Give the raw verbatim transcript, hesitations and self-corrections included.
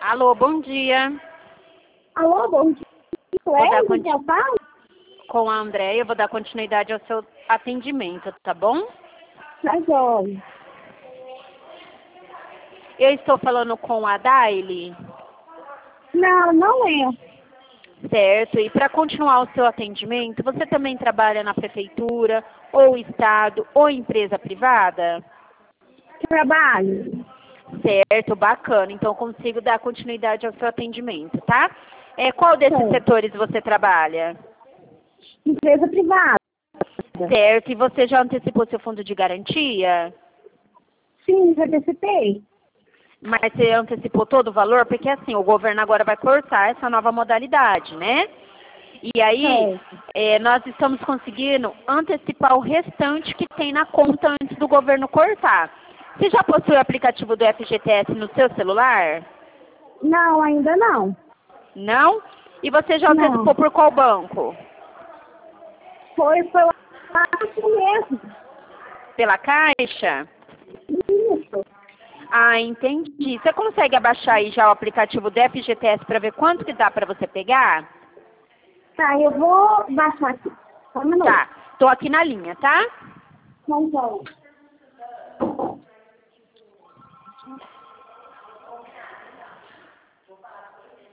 Alô, bom dia. Alô, bom dia. Vou dar É, conti- já fala? Com a Andréia, eu vou dar continuidade ao seu atendimento, tá bom? Tá joia. Eu estou falando com a Daile, Não, não é. certo? E para continuar o seu atendimento, você também trabalha na prefeitura, ou estado, ou empresa privada? Trabalho. Certo, bacana. Então eu consigo dar continuidade ao seu atendimento, tá? É, qual desses Certo. setores você trabalha? Empresa privada. Certo, e você já antecipou seu fundo de garantia? Sim, já antecipei. Mas você antecipou todo o valor? Porque assim, o governo agora vai cortar essa nova modalidade, né? E aí, Certo. é, nós estamos conseguindo antecipar o restante que tem na conta antes do governo cortar. Você já possui o aplicativo do F G T S no seu celular? Não, ainda não. Não? E você já Não. antecipou por qual banco? Foi, foi assim mesmo. Pela Caixa? Isso. Ah, entendi. Você consegue abaixar aí já o aplicativo do F G T S para ver quanto que dá para você pegar? Tá, eu vou baixar aqui. Só um minuto. Tá, tô aqui na linha, tá? Não vou.